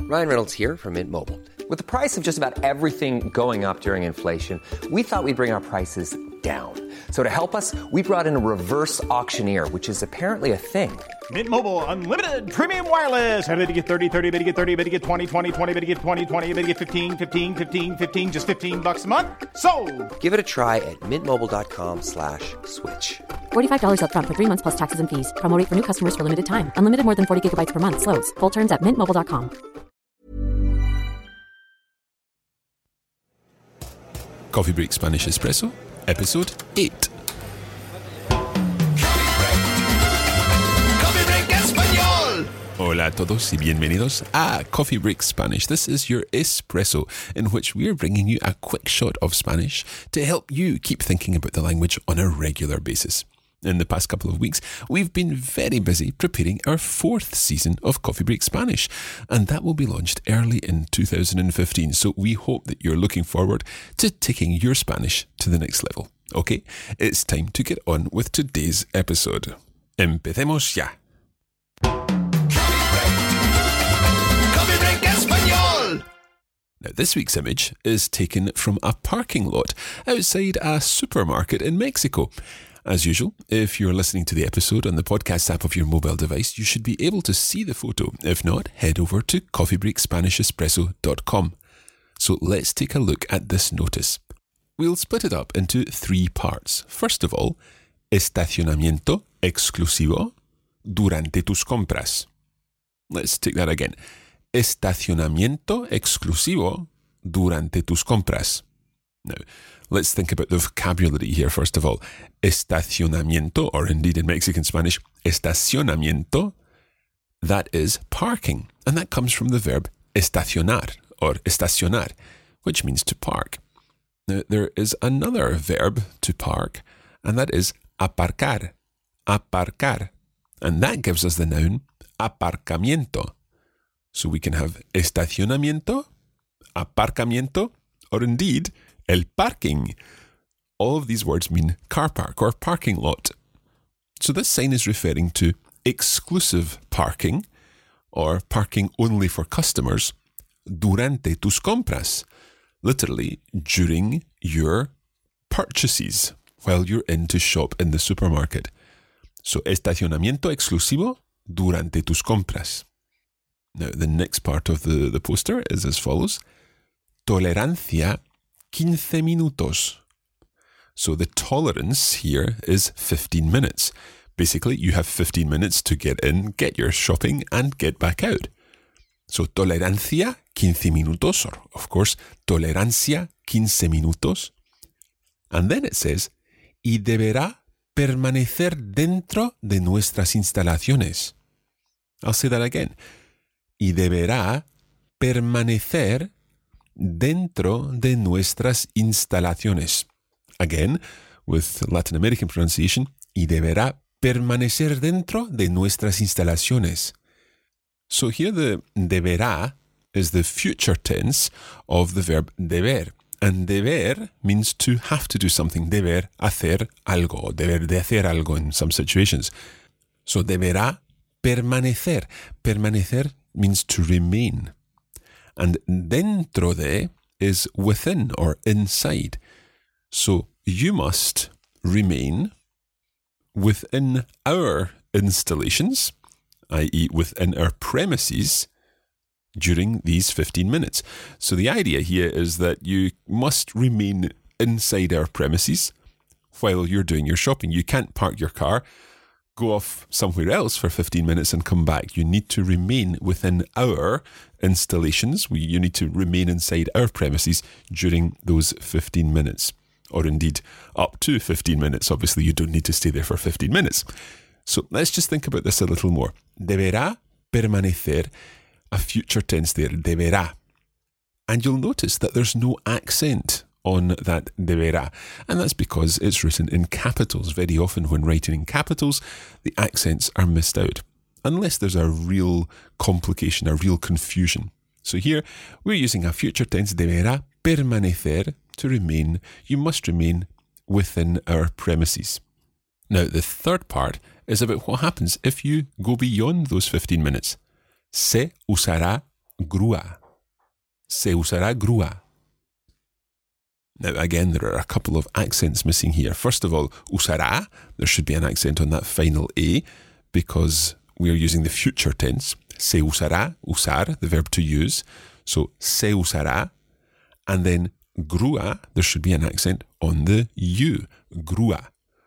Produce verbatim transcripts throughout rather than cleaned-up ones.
Ryan Reynolds here from Mint Mobile. With the price of just about everything going up during inflation, we thought we'd bring our prices down. So to help us, we brought in a reverse auctioneer, which is apparently a thing. Mint Mobile Unlimited Premium Wireless. How to get thirty, thirty, how to get thirty, how to get twenty, twenty, twenty, how to get twenty, twenty, how to get fifteen, fifteen, fifteen, fifteen, just fifteen bucks a month? Sold! Give it a try at mintmobile.com slash switch. forty-five dollars up front for three months plus taxes and fees. Promo rate for new customers for limited time. Unlimited more than forty gigabytes per month. Slows full terms at mint mobile dot com. Coffee Break Spanish Espresso, Episode eight. Hola a todos y bienvenidos a Coffee Break Spanish. This is your espresso in which we are bringing you a quick shot of Spanish to help you keep thinking about the language on a regular basis. In the past couple of weeks, we've been very busy preparing our fourth season of Coffee Break Spanish, and that will be launched early in two thousand fifteen, so we hope that you're looking forward to taking your Spanish to the next level. Okay, it's time to get on with today's episode. Empecemos ya. Now, this week's image is taken from a parking lot outside a supermarket in Mexico. As usual, if you're listening to the episode on the podcast app of your mobile device, you should be able to see the photo. If not, head over to coffee break spanish espresso dot com. So let's take a look at this notice. We'll split it up into three parts. First of all, estacionamiento exclusivo durante tus compras. Let's take that again. Estacionamiento exclusivo durante tus compras. Now, let's think about the vocabulary here first of all. Estacionamiento, or indeed in Mexican Spanish, estacionamiento, that is parking. And that comes from the verb estacionar, or estacionar, which means to park. Now, there is another verb to park, and that is aparcar, aparcar. And that gives us the noun aparcamiento. So we can have estacionamiento, aparcamiento, or indeed el parking. All of these words mean car park or parking lot. So this sign is referring to exclusive parking or parking only for customers durante tus compras, literally during your purchases while you're in to shop in the supermarket. So estacionamiento exclusivo durante tus compras. Now, the next part of the, the poster is as follows. Tolerancia quince minutos. So the tolerance here is fifteen minutes. Basically, you have fifteen minutes to get in, get your shopping, and get back out. So tolerancia quince minutos, or of course, tolerancia quince minutos. And then it says, y deberá permanecer dentro de nuestras instalaciones. I'll say that again. Y deberá permanecer dentro de nuestras instalaciones. Again, with Latin American pronunciation, y deberá permanecer dentro de nuestras instalaciones. So here the deberá is the future tense of the verb deber. And deber means to have to do something. Deber hacer algo, deber de hacer algo in some situations. So deberá permanecer. Permanecer means to remain. And dentro de is within or inside. So you must remain within our installations, that is within our premises, during these fifteen minutes. So the idea here is that you must remain inside our premises while you're doing your shopping. You can't park your car, go off somewhere else for fifteen minutes and come back. You need to remain within our installations. We, you need to remain inside our premises during those fifteen minutes. Or indeed, up to fifteen minutes. Obviously, you don't need to stay there for fifteen minutes. So let's just think about this a little more. Deberá permanecer, a future tense there, deberá. And you'll notice that there's no accent on that deberá. And that's because it's written in capitals. Very often when writing in capitals, the accents are missed out. Unless there's a real complication, a real confusion. So here, we're using a future tense, deberá permanecer, to remain. You must remain within our premises. Now, the third part is about what happens if you go beyond those fifteen minutes. Se usará grúa. Se usará grúa. Now, again, there are a couple of accents missing here. First of all, usará, there should be an accent on that final A because we're using the future tense. Se usará, usar, the verb to use. So, se usará. And then grúa, there should be an accent on the U, grúa.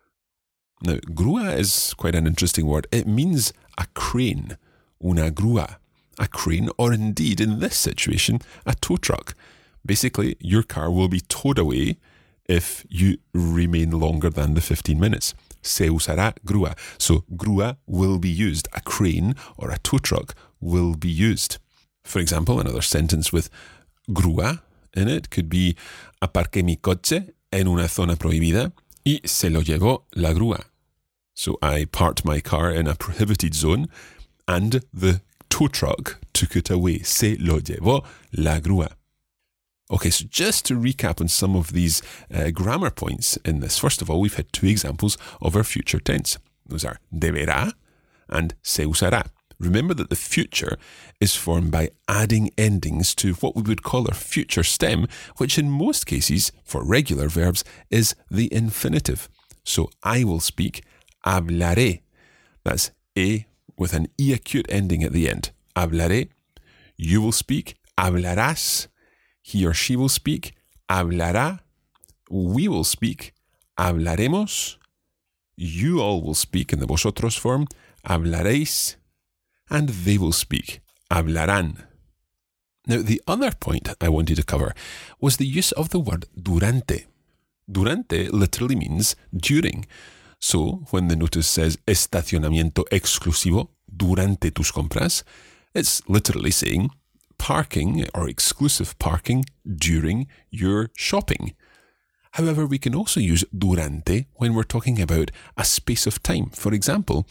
Now, grúa is quite an interesting word. It means a crane, una grúa, a crane, or indeed, in this situation, a tow truck. Basically, your car will be towed away if you remain longer than the fifteen minutes. Se usará grúa. So, grúa will be used. A crane or a tow truck will be used. For example, another sentence with grúa in it could be: aparqué mi coche en una zona prohibida y se lo llevó la grúa. So I parked my car in a prohibited zone and the tow truck took it away. Se lo llevó la grúa. Okay, so just to recap on some of these uh, grammar points in this. First of all, we've had two examples of our future tense. Those are deberá and se usará. Remember that the future is formed by adding endings to what we would call our future stem, which in most cases, for regular verbs, is the infinitive. So I will speak, hablaré. That's a with an e acute ending at the end. Hablaré. You will speak, hablarás. He or she will speak, hablará. We will speak, hablaremos. You all will speak in the vosotros form, hablaréis. And they will speak, hablarán. Now, the other point I wanted to cover was the use of the word durante. Durante literally means during. So, when the notice says estacionamiento exclusivo durante tus compras, it's literally saying parking or exclusive parking during your shopping. However, we can also use durante when we're talking about a space of time. For example,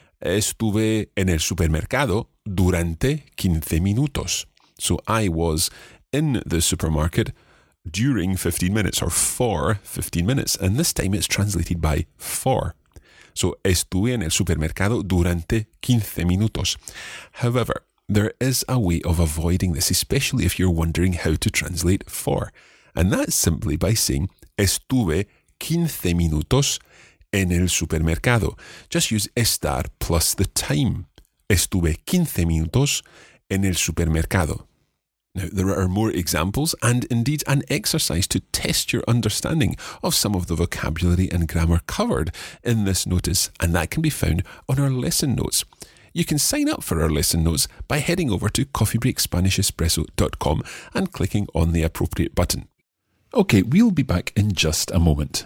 estuve en el supermercado durante quince minutos. So I was in the supermarket during fifteen minutes or for fifteen minutes. And this time it's translated by for. So estuve en el supermercado durante quince minutos. However, there is a way of avoiding this, especially if you're wondering how to translate for. And that's simply by saying estuve quince minutos en el supermercado. Just use estar plus the time. Estuve quince minutos en el supermercado. Now, there are more examples and indeed an exercise to test your understanding of some of the vocabulary and grammar covered in this notice, and that can be found on our lesson notes. You can sign up for our lesson notes by heading over to coffee break spanish espresso dot com and clicking on the appropriate button. Okay, we'll be back in just a moment.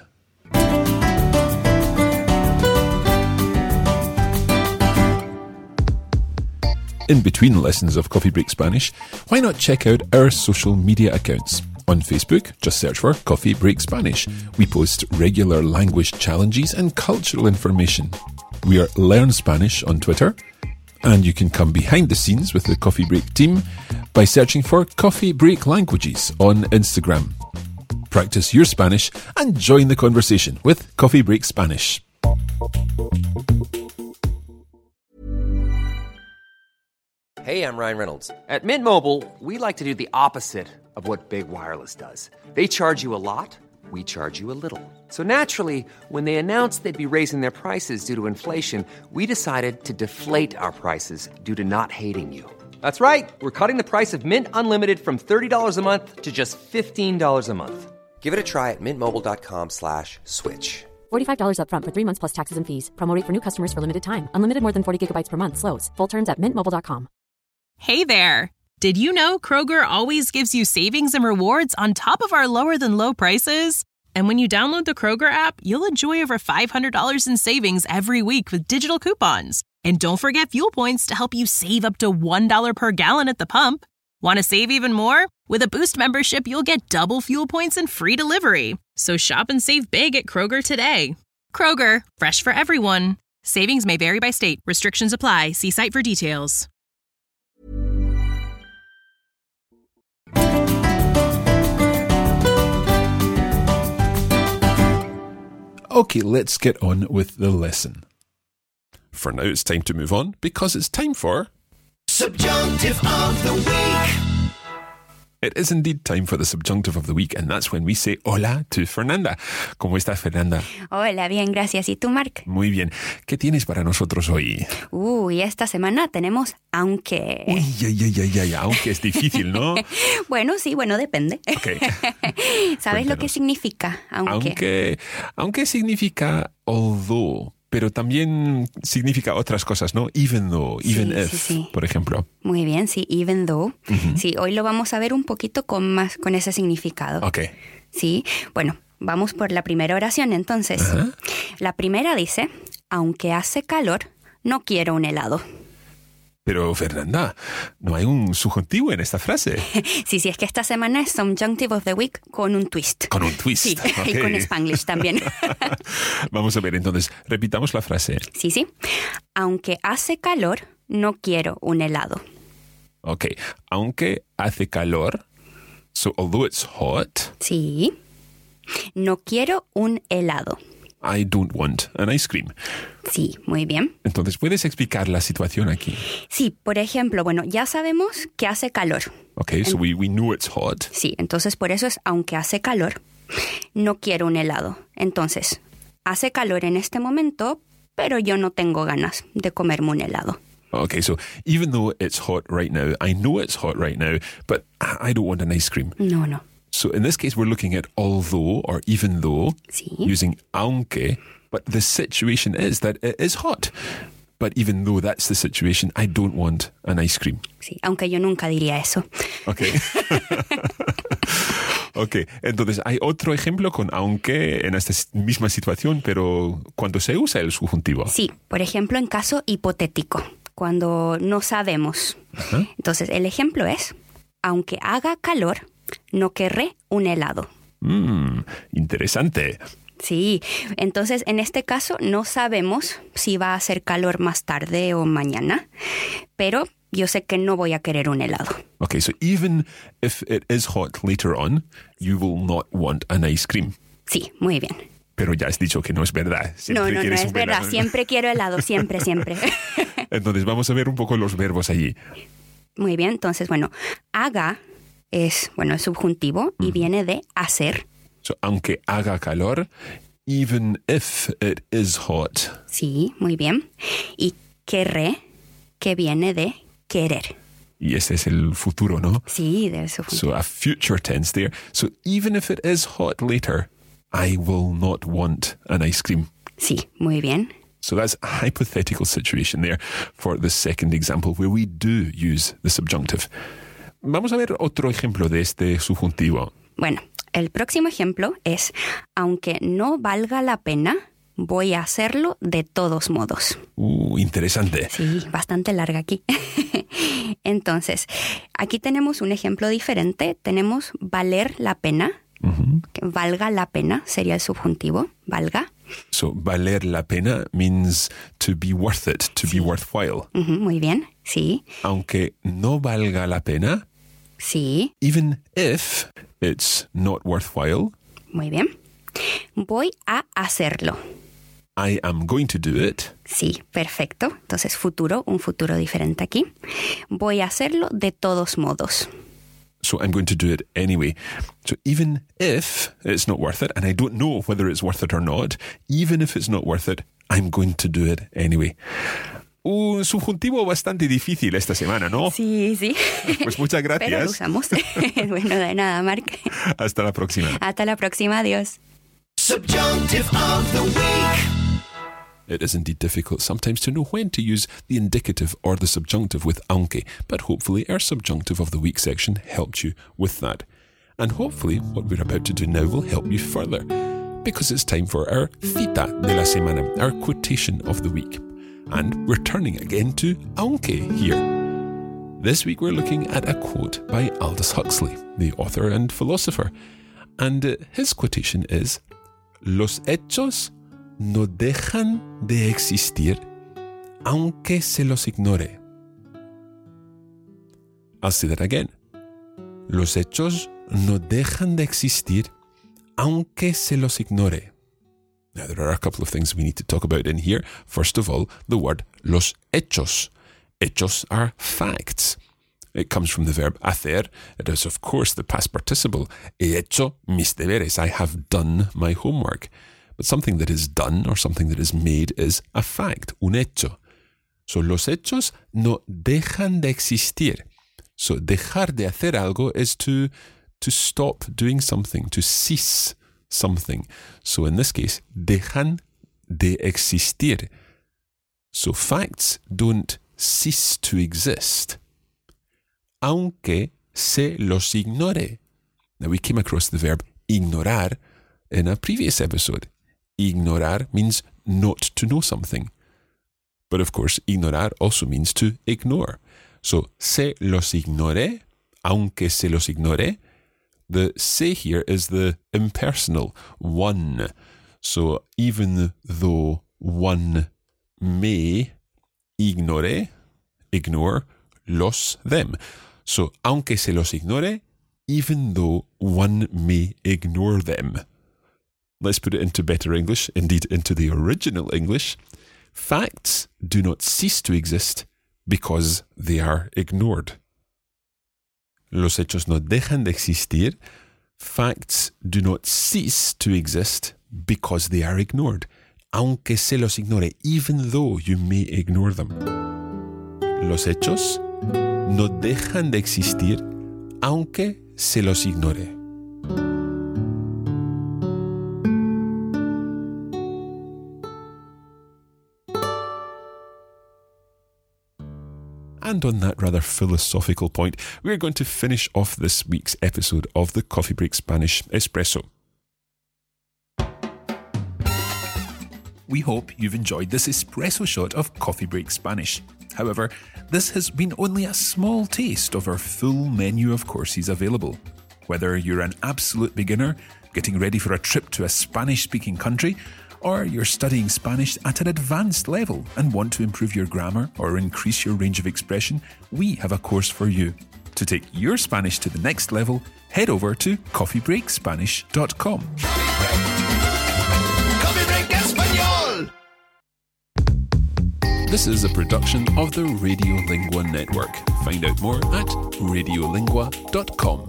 In between lessons of Coffee Break Spanish, why not check out our social media accounts? On Facebook, just search for Coffee Break Spanish. We post regular language challenges and cultural information. We are Learn Spanish on Twitter, and you can come behind the scenes with the Coffee Break team by searching for Coffee Break Languages on Instagram. Practice your Spanish and join the conversation with Coffee Break Spanish. Hey, I'm Ryan Reynolds. At Mint Mobile, we like to do the opposite of what Big Wireless does. They charge you a lot, we charge you a little. So naturally, when they announced they'd be raising their prices due to inflation, we decided to deflate our prices due to not hating you. That's right. We're cutting the price of Mint Unlimited from thirty dollars a month to just fifteen dollars a month. Give it a try at mintmobile.com slash switch. forty-five dollars up front for three months plus taxes and fees. Promo rate for new customers for limited time. Unlimited more than forty gigabytes per month slows. Full terms at mint mobile dot com. Hey there! Did you know Kroger always gives you savings and rewards on top of our lower-than-low prices? And when you download the Kroger app, you'll enjoy over five hundred dollars in savings every week with digital coupons. And don't forget fuel points to help you save up to one dollar per gallon at the pump. Want to save even more? With a Boost membership, you'll get double fuel points and free delivery. So shop and save big at Kroger today. Kroger, fresh for everyone. Savings may vary by state. Restrictions apply. See site for details. Okay, let's get on with the lesson. For now, it's time to move on because it's time for Subjunctive of the week. It is indeed time for the subjunctive of the week, and that's when we say hola to Fernanda. ¿Cómo estás, Fernanda? Hola, bien, gracias. ¿Y tú, Mark? Muy bien. ¿Qué tienes para nosotros hoy? Uy, esta semana tenemos aunque. Uy, ay, ay, ay, ay, aunque es difícil, ¿no? Bueno, sí, bueno, depende. Okay. ¿Sabes Cuéntanos. lo que significa aunque? Aunque, aunque significa although, pero también significa otras cosas, ¿no? Even though, even Sí, if, sí, sí. por ejemplo. Muy bien, sí, even though. Sí, hoy lo vamos a ver un poquito con más con ese significado. Ok. Sí, bueno, vamos por la primera oración entonces. Ajá. La primera dice, aunque hace calor, no quiero un helado. Pero, Fernanda, no hay un subjuntivo en esta frase. Sí, sí, es que esta semana es Subjunctive of the Week con un twist. Con un twist. Sí, Ok. y con Spanglish también. Vamos a ver, entonces, repitamos la frase. Sí, sí. Aunque hace calor, no quiero un helado. Ok. Aunque hace calor, so although it's hot, Sí. No quiero un helado. I don't want an ice cream. Sí, muy bien. Entonces, ¿puedes explicar la situación aquí? Sí, por ejemplo, bueno, ya sabemos que hace calor. Okay, so we, we know it's hot. Sí, entonces por eso es, aunque hace calor, no quiero un helado. Entonces, hace calor en este momento, pero yo no tengo ganas de comerme un helado. Okay, so even though it's hot right now, I know it's hot right now, but I don't want an ice cream. No, no. So in this case, we're looking at although or even though Sí. using aunque, but the situation is that it is hot. But even though that's the situation, I don't want an ice cream. Sí, aunque yo nunca diría eso. Okay. Okay, entonces hay otro ejemplo con aunque en esta misma situación, pero cuando se usa el subjuntivo. Sí, por ejemplo, en caso hipotético, cuando no sabemos. Ajá. Entonces, el ejemplo es, aunque haga calor, no querré un helado. Mm, interesante. Sí, entonces en este caso no sabemos si va a hacer calor más tarde o mañana, pero yo sé que no voy a querer un helado. Okay, so even if it is hot later on, you will not want an ice cream. Sí, muy bien. Pero ya has dicho que no es verdad. Siempre No, no, no quieres es un verdad. helado. Siempre quiero helado, siempre, siempre. Entonces vamos a ver un poco los verbos allí. Muy bien, entonces, bueno, haga es, bueno, es subjuntivo y viene de hacer. So, aunque haga calor, even if it is hot. Sí, muy bien. Y querré, que viene de querer. Y este es el futuro, ¿no? Sí, del subjuntivo. So a future tense there. So even if it is hot later, I will not want an ice cream. Sí, muy bien. So that's a hypothetical situation there for the second example where we do use the subjunctive. Vamos a ver otro ejemplo de este subjuntivo. Bueno, el próximo ejemplo es, aunque no valga la pena, voy a hacerlo de todos modos. Uh, interesante. Sí, bastante larga aquí. Entonces, aquí tenemos un ejemplo diferente. Tenemos valer la pena. Uh-huh. Que valga la pena sería el subjuntivo. Valga. So valer la pena means to be worth it, to be worthwhile. Ujú, muy bien. Sí, Aunque no valga la pena, sí, even if it's not worthwhile, muy bien. Voy a hacerlo. I am going to do it. Sí, perfecto. Entonces, futuro, un futuro diferente aquí. Voy a hacerlo de todos modos. So I'm going to do it anyway. So even if it's not worth it, and I don't know whether it's worth it or not, even if it's not worth it, I'm going to do it anyway. Un subjuntivo bastante difícil esta semana, ¿no? Sí, sí. Pues muchas gracias. Pero lo usamos. Bueno, de nada, Mark. Hasta la próxima. Hasta la próxima. Adiós. Subjunctive of the week. It is indeed difficult sometimes to know when to use the indicative or the subjunctive with aunque, but hopefully our subjunctive of the week section helped you with that. And hopefully what we're about to do now will help you further, because it's time for our cita de la semana, our quotation of the week. And we're turning again to aunque here. This week we're looking at a quote by Aldous Huxley, the author and philosopher. And uh, his quotation is, "Los hechos no dejan de existir aunque se los ignore." I'll say that again. Los hechos no dejan de existir aunque se los ignore. Now, there are a couple of things we need to talk about in here. First of all, the word los hechos. Hechos are facts. It comes from the verb hacer. It is, of course, the past participle. He hecho mis deberes. I have done my homework. But something that is done or something that is made is a fact, un hecho. So, los hechos no dejan de existir. So, dejar de hacer algo is to, to stop doing something, to cease something. So, in this case, dejan de existir. So, facts don't cease to exist, aunque se los ignore. Now, we came across the verb ignorar in a previous episode. Ignorar means not to know something. But of course, ignorar also means to ignore. So, se los ignore, aunque se los ignore. The se here is the impersonal, one. So, even though one may ignore, ignore, los, them. So, aunque se los ignore, even though one may ignore them. Let's put it into better English, indeed into the original English. Facts do not cease to exist because they are ignored. Los hechos no dejan de existir. Facts do not cease to exist because they are ignored. Aunque se los ignore, even though you may ignore them. Los hechos no dejan de existir aunque se los ignore. And on that rather philosophical point, we're going to finish off this week's episode of the Coffee Break Spanish Espresso. We hope you've enjoyed this espresso shot of Coffee Break Spanish. However, this has been only a small taste of our full menu of courses available. Whether you're an absolute beginner, getting ready for a trip to a Spanish-speaking country, or you're studying Spanish at an advanced level and want to improve your grammar or increase your range of expression, we have a course for you. To take your Spanish to the next level, head over to coffee break spanish dot com. Coffee Break Español. This is a production of the Radiolingua Network. Find out more at radiolingua dot com.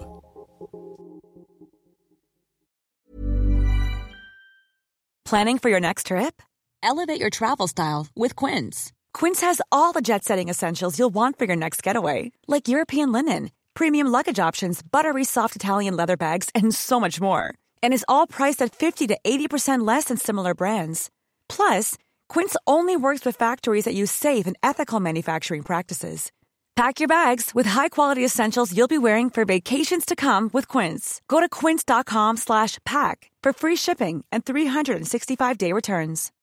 Planning for your next trip? Elevate your travel style with Quince. Quince has all the jet-setting essentials you'll want for your next getaway, like European linen, premium luggage options, buttery soft Italian leather bags, and so much more. And is all priced at fifty to eighty percent less than similar brands. Plus, Quince only works with factories that use safe and ethical manufacturing practices. Pack your bags with high-quality essentials you'll be wearing for vacations to come with Quince. Go to quince dot com slash pack for free shipping and three sixty-five day returns.